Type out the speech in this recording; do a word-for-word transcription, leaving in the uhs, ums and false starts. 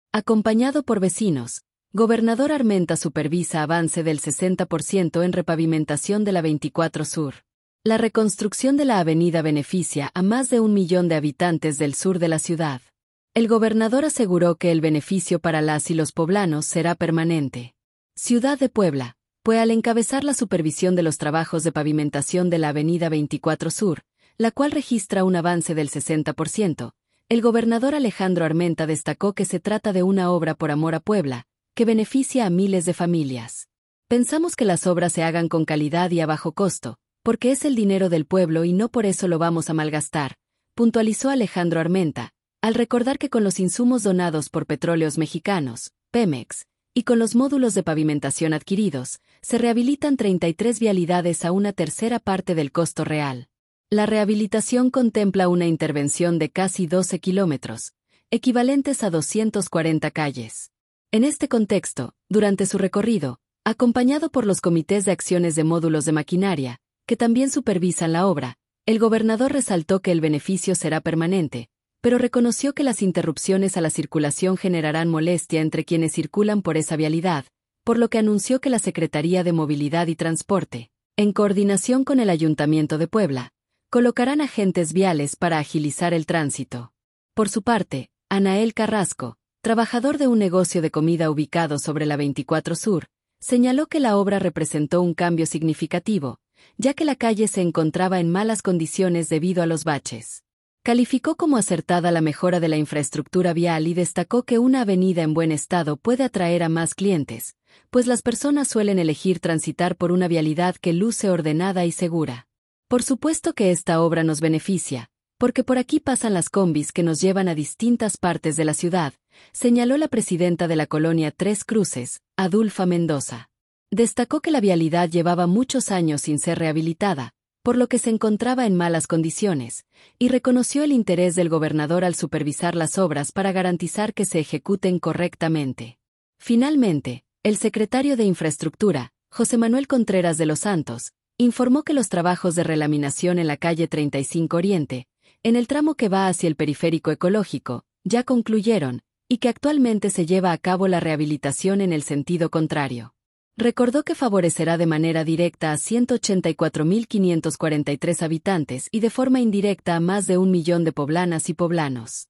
Acompañado por vecinos, Gobernador Armenta supervisa avance del sesenta por ciento en repavimentación de la veinticuatro Sur. La reconstrucción de la avenida beneficia a más de un millón de habitantes del sur de la ciudad. El gobernador aseguró que el beneficio para las y los poblanos será permanente. Ciudad de Puebla, pues al encabezar la supervisión de los trabajos de pavimentación de la avenida veinticuatro Sur, la cual registra un avance del sesenta por ciento, el gobernador Alejandro Armenta destacó que se trata de una obra por amor a Puebla, que beneficia a miles de familias. Pensamos que las obras se hagan con calidad y a bajo costo, porque es el dinero del pueblo y no por eso lo vamos a malgastar, puntualizó Alejandro Armenta, al recordar que con los insumos donados por Petróleos Mexicanos, Pemex, y con los módulos de pavimentación adquiridos, se rehabilitan treinta y tres vialidades a una tercera parte del costo real. La rehabilitación contempla una intervención de casi doce kilómetros, equivalentes a doscientas cuarenta calles. En este contexto, durante su recorrido, acompañado por los comités de acciones de módulos de maquinaria, que también supervisan la obra, el gobernador resaltó que el beneficio será permanente, pero reconoció que las interrupciones a la circulación generarán molestia entre quienes circulan por esa vialidad, por lo que anunció que la Secretaría de Movilidad y Transporte, en coordinación con el Ayuntamiento de Puebla, colocarán agentes viales para agilizar el tránsito. Por su parte, Anael Carrasco, trabajador de un negocio de comida ubicado sobre la veinticuatro Sur, señaló que la obra representó un cambio significativo, ya que la calle se encontraba en malas condiciones debido a los baches. Calificó como acertada la mejora de la infraestructura vial y destacó que una avenida en buen estado puede atraer a más clientes, pues las personas suelen elegir transitar por una vialidad que luce ordenada y segura. Por supuesto que esta obra nos beneficia, porque por aquí pasan las combis que nos llevan a distintas partes de la ciudad, señaló la presidenta de la colonia Tres Cruces, Adulfa Mendoza. Destacó que la vialidad llevaba muchos años sin ser rehabilitada, por lo que se encontraba en malas condiciones, y reconoció el interés del gobernador al supervisar las obras para garantizar que se ejecuten correctamente. Finalmente, el secretario de Infraestructura, José Manuel Contreras de los Santos, informó que los trabajos de relaminación en la calle treinta y cinco Oriente, en el tramo que va hacia el periférico ecológico, ya concluyeron, y que actualmente se lleva a cabo la rehabilitación en el sentido contrario. Recordó que favorecerá de manera directa a ciento ochenta y cuatro mil quinientos cuarenta y tres habitantes y de forma indirecta a más de un millón de poblanas y poblanos.